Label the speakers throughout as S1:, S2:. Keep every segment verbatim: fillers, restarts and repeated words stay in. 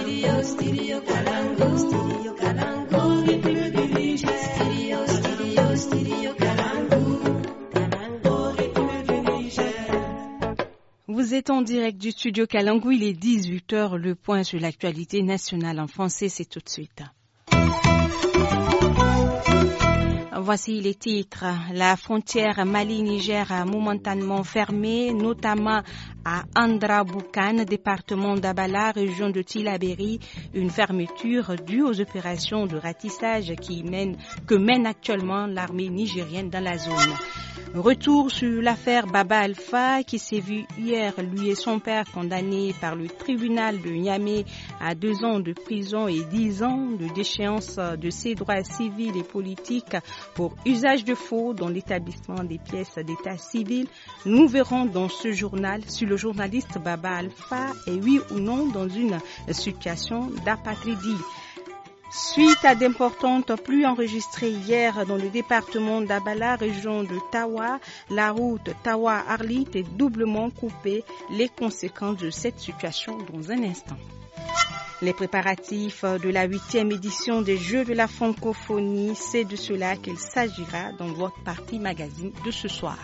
S1: Stereo, stereo Kalangu, stereo Kalangu, rythme du Niger. Stereo, stereo, stereo Kalangu, Kalangu, rythme du Niger.
S2: Vous êtes en direct du studio Kalangu, il est dix-huit heures, le point sur l'actualité nationale en français, c'est tout de suite. Voici les titres. La frontière Mali-Niger a momentanément fermée, notamment à Andra-Boukane, département d'Abala, région de Tillabéri, une fermeture due aux opérations de ratissage qui mène, que mène actuellement l'armée nigérienne dans la zone. Retour sur l'affaire Baba Alpha qui s'est vu hier, lui et son père condamnés par le tribunal de Niamey à deux ans de prison et dix ans de déchéance de ses droits civils et politiques pour usage de faux dans l'établissement des pièces d'état civil. Nous verrons dans ce journal si le journaliste Baba Alpha est oui ou non dans une situation d'apatridie. Suite à d'importantes pluies enregistrées hier dans le département d'Abala, région de Tawa, la route Tawa-Arlit est doublement coupée. Les conséquences de cette situation dans un instant. Les préparatifs de la huitième édition des Jeux de la francophonie, c'est de cela qu'il s'agira dans votre partie magazine de ce soir.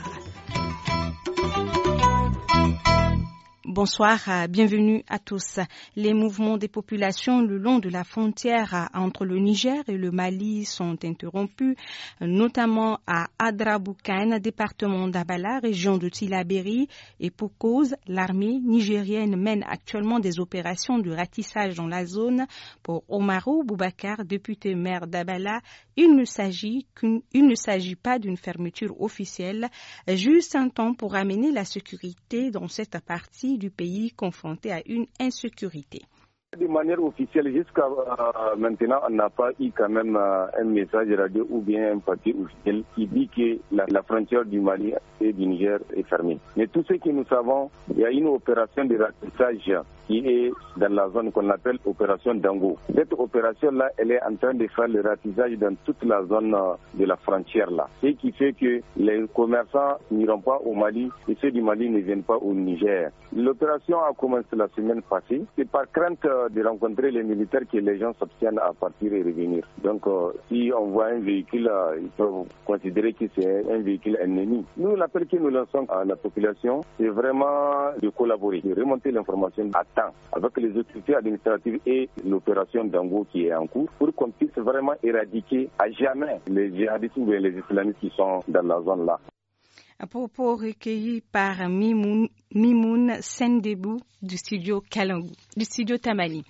S2: Bonsoir, bienvenue à tous. Les mouvements des populations le long de la frontière entre le Niger et le Mali sont interrompus, notamment à Adra-Boukane, département d'Abala, région de Tillabéri, et pour cause, l'armée nigérienne mène actuellement des opérations de ratissage dans la zone. Pour Omarou Boubacar, député maire d'Abala, il ne s'agit qu'une, il ne s'agit pas d'une fermeture officielle, juste un temps pour amener la sécurité dans cette partie du pays confronté à une insécurité.
S3: De manière officielle, jusqu'à euh, maintenant, on n'a pas eu quand même euh, un message radio ou bien un papier officiel qui dit que la, la frontière du Mali et du Niger est fermée. Mais tout ce que nous savons, il y a une opération de ratissage qui est dans la zone qu'on appelle opération Dango. Cette opération-là, elle est en train de faire le ratissage dans toute la zone euh, de la frontière-là. Ce qui fait que les commerçants n'iront pas au Mali et ceux du Mali ne viennent pas au Niger. L'opération a commencé la semaine passée. C'est par crainte de rencontrer les militaires que les gens s'abstiennent à partir et revenir. Donc, euh, si on voit un véhicule, euh, ils peuvent considérer que c'est un véhicule ennemi. Nous, l'appel que nous lançons à la population, c'est vraiment de collaborer, de remonter l'information à temps avec les autorités administratives et l'opération Dango qui est en cours pour qu'on puisse vraiment éradiquer à jamais les djihadistes ou les islamistes qui sont dans la zone là.
S2: À propos recueilli par Mimoun, Mimoun Sendebou du studio Kalangu, du studio Tamani.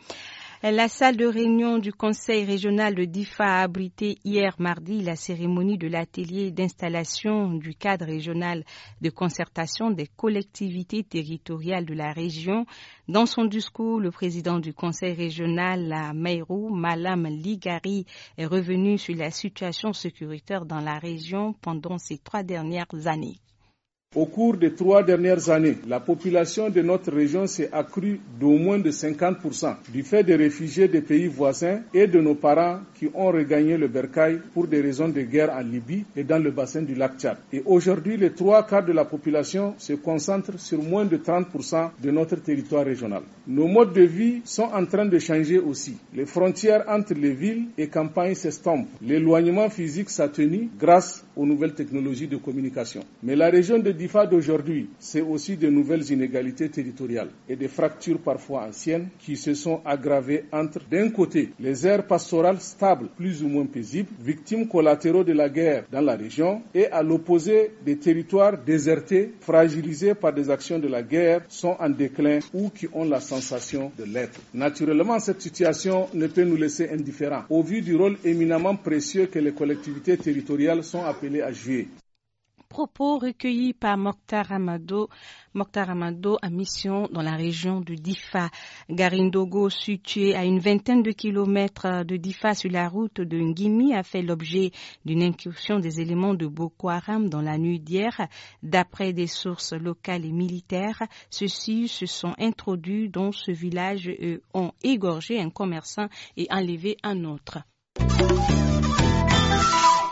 S2: La salle de réunion du conseil régional de Difa a abrité hier mardi la cérémonie de l'atelier d'installation du cadre régional de concertation des collectivités territoriales de la région. Dans son discours, le président du conseil régional, la Mayrou, Malam Ligari, est revenu sur la situation sécuritaire dans la région pendant ces trois dernières années.
S4: Au cours des trois dernières années, la population de notre région s'est accrue d'au moins de cinquante pour cent du fait des réfugiés des pays voisins et de nos parents qui ont regagné le bercail pour des raisons de guerre en Libye et dans le bassin du lac Tchad. Et aujourd'hui, les trois quarts de la population se concentrent sur moins de trente pour cent de notre territoire régional. Nos modes de vie sont en train de changer aussi. Les frontières entre les villes et campagnes s'estompent. L'éloignement physique s'atténue grâce aux nouvelles technologies de communication. Mais la région de Difa d'aujourd'hui, c'est aussi de nouvelles inégalités territoriales et des fractures parfois anciennes qui se sont aggravées entre, d'un côté, les aires pastorales stables, plus ou moins paisibles, victimes collatéraux de la guerre dans la région, et à l'opposé, des territoires désertés, fragilisés par des actions de la guerre, sont en déclin ou qui ont la sensation de l'être. Naturellement, cette situation ne peut nous laisser indifférents, au vu du rôle éminemment précieux que les collectivités territoriales sont appelées à jouer.
S2: Propos recueillis par Mokhtar Amado, Mokhtar Amado à mission dans la région de Difa. Garindogo, situé à une vingtaine de kilomètres de Difa sur la route de Ngimi, a fait l'objet d'une incursion des éléments de Boko Haram dans la nuit d'hier. D'après des sources locales et militaires, ceux-ci se sont introduits dans ce village et ont égorgé un commerçant et enlevé un autre.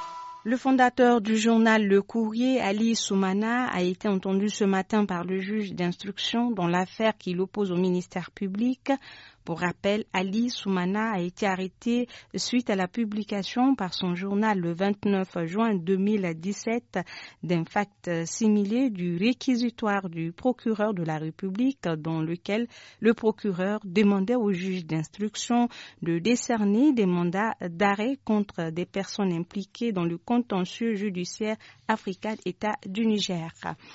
S2: Le fondateur du journal Le Courrier, Ali Soumana, a été entendu ce matin par le juge d'instruction dans l'affaire qui l'oppose au ministère public. Pour rappel, Ali Soumana a été arrêté suite à la publication par son journal le vingt-neuf juin deux mille dix-sept d'un fact similé du réquisitoire du procureur de la République dans lequel le procureur demandait au juge d'instruction de décerner des mandats d'arrêt contre des personnes impliquées dans le contentieux judiciaire Africa État du Niger.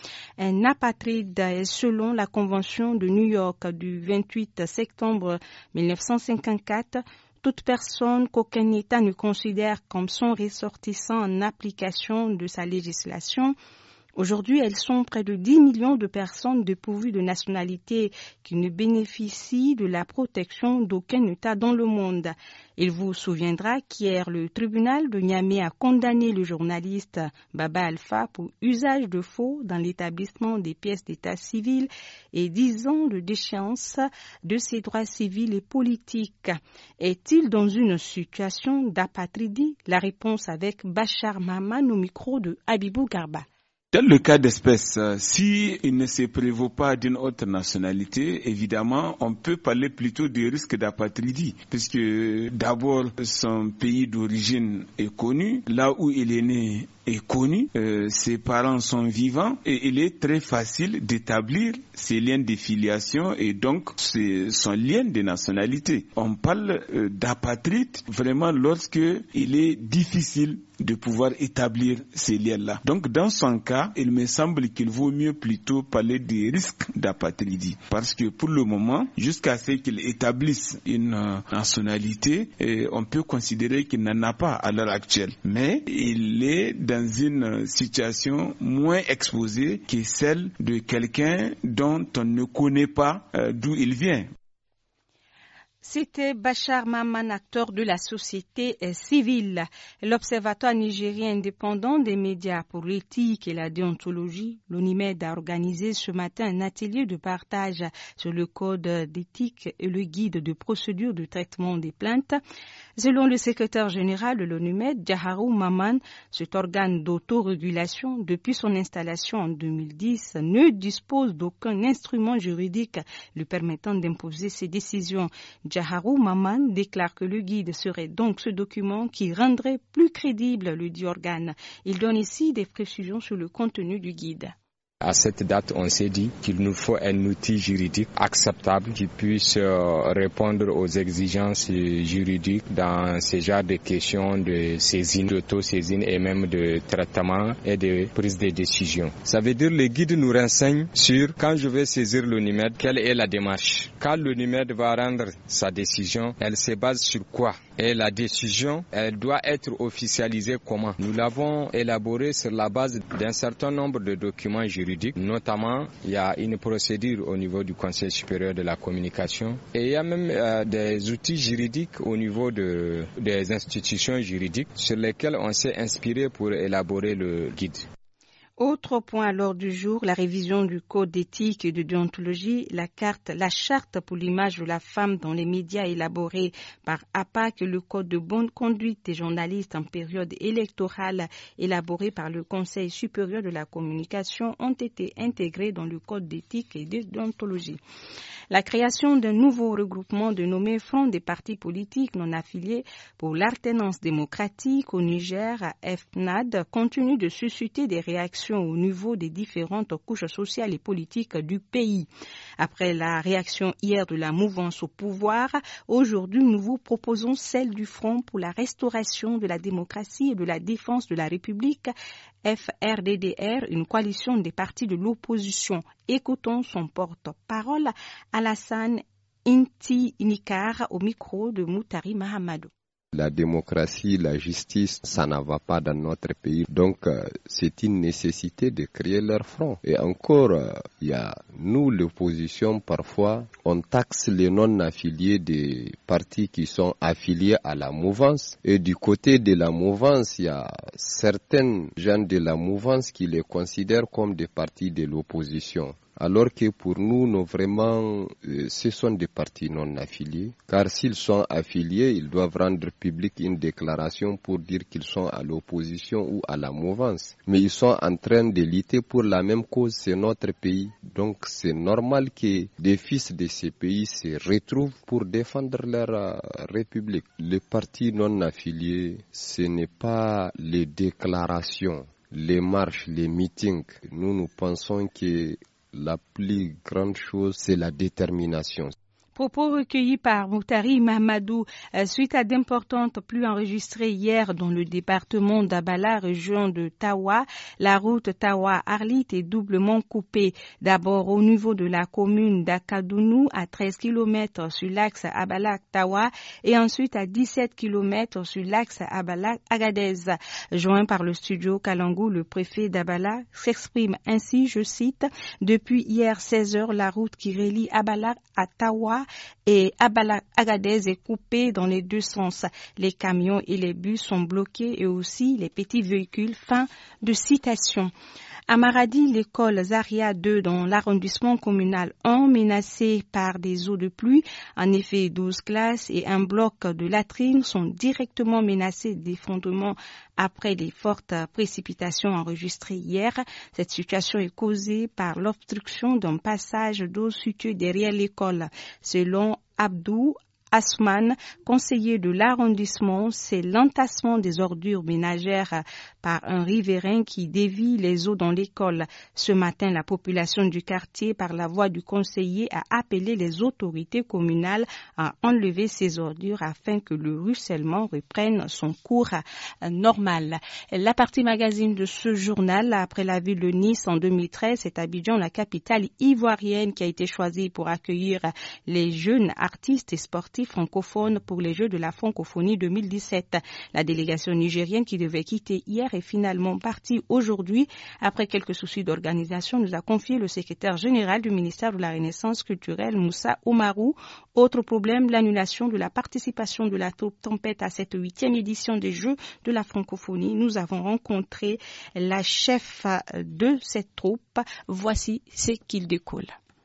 S2: Un apatride est selon la Convention de New York du vingt-huit septembre mille neuf cent cinquante-quatre, toute personne qu'aucun État ne considère comme son ressortissant en application de sa législation. Aujourd'hui, elles sont près de dix millions de personnes dépourvues de nationalité qui ne bénéficient de la protection d'aucun État dans le monde. Il vous souviendra qu'hier, le tribunal de Niamey a condamné le journaliste Baba Alpha pour usage de faux dans l'établissement des pièces d'état civil et dix ans de déchéance de ses droits civils et politiques. Est-il dans une situation d'apatridie? La réponse avec Bachar Maman au micro de Habibou Garba.
S5: Dans le cas d'espèce, si il ne se prévaut pas d'une autre nationalité, évidemment, on peut parler plutôt de risque d'apatridie, puisque d'abord son pays d'origine est connu, là où il est né est connu, euh, ses parents sont vivants et il est très facile d'établir ces liens de filiation et donc son lien de nationalité. On parle euh, d'apatride vraiment lorsque il est difficile de pouvoir établir ces liens-là. Donc dans son cas, il me semble qu'il vaut mieux plutôt parler des risques d'apatridie parce que pour le moment, jusqu'à ce qu'il établisse une euh, nationalité, euh, on peut considérer qu'il n'en a pas à l'heure actuelle. Mais il est dans une situation moins exposée que celle de quelqu'un dont on ne connaît pas euh, d'où il vient.
S2: C'était Bachar Maman, acteur de la société civile. L'Observatoire nigérien indépendant des médias pour l'éthique et la déontologie, l'ONIMED, a organisé ce matin un atelier de partage sur le code d'éthique et le guide de procédure de traitement des plaintes. Selon le secrétaire général de l'ONIMED, Jaharou Maman, cet organe d'autorégulation, depuis son installation en deux mille dix, ne dispose d'aucun instrument juridique lui permettant d'imposer ses décisions. Jaharou Maman déclare que le guide serait donc ce document qui rendrait plus crédible le dit organe. Il donne ici des précisions sur le contenu du guide.
S6: À cette date, on s'est dit qu'il nous faut un outil juridique acceptable qui puisse répondre aux exigences juridiques dans ce genre de questions de saisine, d'auto-saisine et même de traitement et de prise de décision. Ça veut dire que le guide nous renseigne sur quand je vais saisir l'ONIMED, quelle est la démarche. Quand l'ONIMED va rendre sa décision, elle se base sur quoi? Et la décision, elle doit être officialisée comment? Nous l'avons élaborée sur la base d'un certain nombre de documents juridiques. Notamment, il y a une procédure au niveau du Conseil supérieur de la communication et il y a même euh, des outils juridiques au niveau de, des institutions juridiques sur lesquels on s'est inspiré pour élaborer le guide.
S2: Autre point à l'ordre du jour, la révision du code d'éthique et de déontologie, la carte, la charte pour l'image de la femme dans les médias élaborée par A P A C, le code de bonne conduite des journalistes en période électorale élaboré par le Conseil supérieur de la communication ont été intégrés dans le code d'éthique et de déontologie. La création d'un nouveau regroupement dénommé Front des partis politiques non affiliés pour l'alternance démocratique au Niger, F N A D, continue de susciter des réactions au niveau des différentes couches sociales et politiques du pays. Après la réaction hier de la mouvance au pouvoir, aujourd'hui nous vous proposons celle du Front pour la restauration de la démocratie et de la défense de la République, F R D D R, une coalition des partis de l'opposition. Écoutons son porte-parole, Alassane Inti Nikar, au micro de Moutari Mahamadou.
S7: La démocratie, la justice, ça n'en va pas dans notre pays. Donc, euh, c'est une nécessité de créer leur front. Et encore, il euh, y a nous, l'opposition, parfois, on taxe les non-affiliés des partis qui sont affiliés à la mouvance. Et du côté de la mouvance, il y a certains gens de la mouvance qui les considèrent comme des partis de l'opposition. Alors que pour nous, nous vraiment, euh, ce sont des partis non affiliés. Car s'ils sont affiliés, ils doivent rendre public une déclaration pour dire qu'ils sont à l'opposition ou à la mouvance. Mais ils sont en train de lutter pour la même cause, c'est notre pays. Donc c'est normal que des fils de ces pays se retrouvent pour défendre leur euh, république. Les partis non affiliés, ce n'est pas les déclarations, les marches, les meetings. Nous, nous pensons que la plus grande chose, c'est la détermination.
S2: Propos recueillis par Moutari Mamadou euh, suite à d'importantes pluies enregistrées hier dans le département d'Abala, région de Tawa. La route Tawa-Arlit est doublement coupée. D'abord au niveau de la commune d'Akadounou à treize kilomètres sur l'axe Abala-Tawa et ensuite à dix-sept kilomètres sur l'axe Abala-Agadez. Joint par le studio Kalangou, le préfet d'Abala s'exprime ainsi, je cite, « Depuis hier seize heures, la route qui relie Abala à Tawa et Abala-Agadez est coupée dans les deux sens. Les camions et les bus sont bloqués et aussi les petits véhicules. » Fin de citation. À Maradi, l'école Zaria deux dans l'arrondissement communal un menacée par des eaux de pluie. En effet, douze classes et un bloc de latrines sont directement menacés d'effondrement après les fortes précipitations enregistrées hier. Cette situation est causée par l'obstruction d'un passage d'eau situé derrière l'école. Selon Abdou Asman, conseiller de l'arrondissement, c'est l'entassement des ordures ménagères par un riverain qui dévie les eaux dans l'école. Ce matin, la population du quartier, par la voix du conseiller, a appelé les autorités communales à enlever ces ordures afin que le ruissellement reprenne son cours normal. La partie magazine de ce journal, après la ville de Nice en deux mille treize, c'est Abidjan, la capitale ivoirienne, qui a été choisie pour accueillir les jeunes artistes et sportifs francophones pour les Jeux de la francophonie deux mille dix-sept. La délégation nigérienne qui devait quitter hier est finalement partie aujourd'hui. Après quelques soucis d'organisation, nous a confié le secrétaire général du ministère de la Renaissance culturelle, Moussa Oumarou. Autre problème, l'annulation de la participation de la troupe Tempête à cette huitième édition des Jeux de la francophonie. Nous avons rencontré la chef de cette troupe. Voici ce qu'il découle.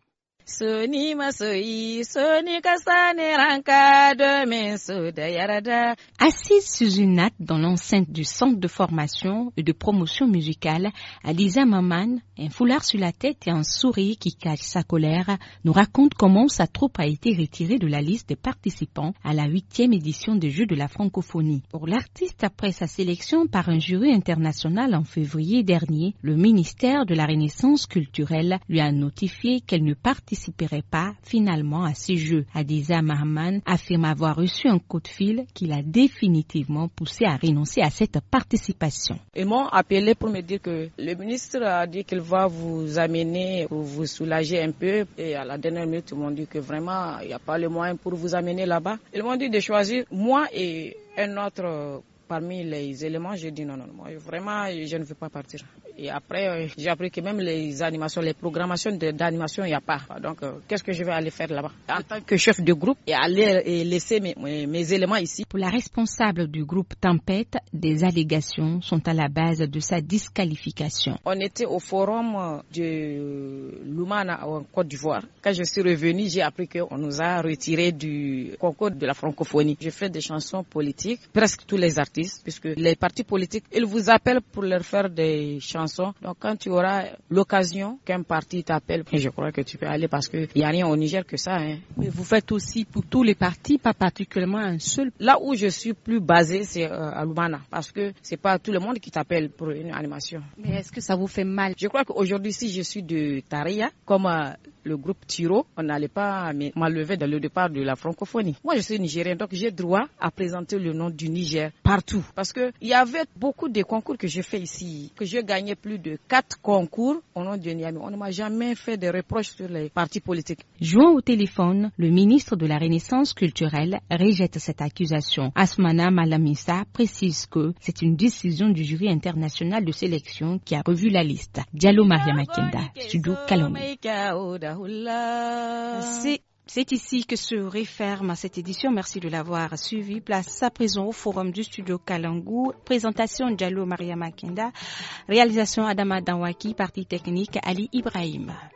S8: Soni masoyi, soni kasane ranka demain soda yarada.
S2: Assise sous une natte dans l'enceinte du centre de formation et de promotion musicale, Aliza Maman, un foulard sur la tête et un sourire qui cache sa colère, nous raconte comment sa troupe a été retirée de la liste des participants à la huitième édition des Jeux de la francophonie. Pour l'artiste, après sa sélection par un jury international en février dernier, le ministère de la Renaissance culturelle lui a notifié qu'elle ne participerait pas finalement à ces Jeux. Adiza Mahaman affirme avoir reçu un coup de fil qui l'a définitivement poussé à renoncer à cette participation.
S8: Ils m'ont appelé pour me dire que le ministre a dit qu'il va vous amener pour vous soulager un peu, et à la dernière minute ils m'ont dit que vraiment il n'y a pas le moyen pour vous amener là-bas. Ils m'ont dit de choisir moi et un autre parmi les éléments. J'ai dit non, non, moi vraiment je ne veux pas partir. Et après, j'ai appris que même les animations, les programmations d'animation, il n'y a pas. Donc, euh, qu'est-ce que je vais aller faire là-bas en tant que chef de groupe et aller et laisser mes, mes, mes éléments ici.
S2: Pour la responsable du groupe Tempête, des allégations sont à la base de sa disqualification.
S8: On était au forum de Lumana en Côte d'Ivoire. Quand je suis revenue, j'ai appris qu'on nous a retirés du concours de la francophonie. Je fais des chansons politiques, presque tous les artistes, puisque les partis politiques, ils vous appellent pour leur faire des chansons. Donc quand tu auras l'occasion qu'un parti t'appelle, je crois que tu peux aller parce qu'il n'y a rien au Niger que ça. Hein.
S2: Mais vous faites aussi pour tous les partis, pas particulièrement un seul.
S8: Là où je suis plus basé, c'est euh, à Lumana, parce que c'est pas tout le monde qui t'appelle pour une animation.
S2: Mais est-ce que ça vous fait mal?
S8: Je crois qu'aujourd'hui, si je suis de Taria, comme euh, le groupe Tiro, on n'allait pas m'enlever dans le départ de la francophonie. Moi, je suis nigérien, donc j'ai droit à présenter le nom du Niger partout. Parce que il y avait beaucoup de concours que j'ai fait ici, que j'ai gagné plus de quatre concours au nom de Niamey. On ne m'a jamais fait de reproches sur les partis politiques.
S2: Jouant au téléphone, le ministre de la Renaissance culturelle rejette cette accusation. Asmana Malamissa précise que c'est une décision du jury international de sélection qui a revu la liste. Diallo Maria Makenda, Studio Kalomé. C'est C'est ici que se referme cette édition. Merci de l'avoir suivi. Place à présent au forum du studio Kalangou. Présentation Diallo Maria Makenda. Réalisation Adama Danwaki. Partie technique Ali Ibrahim.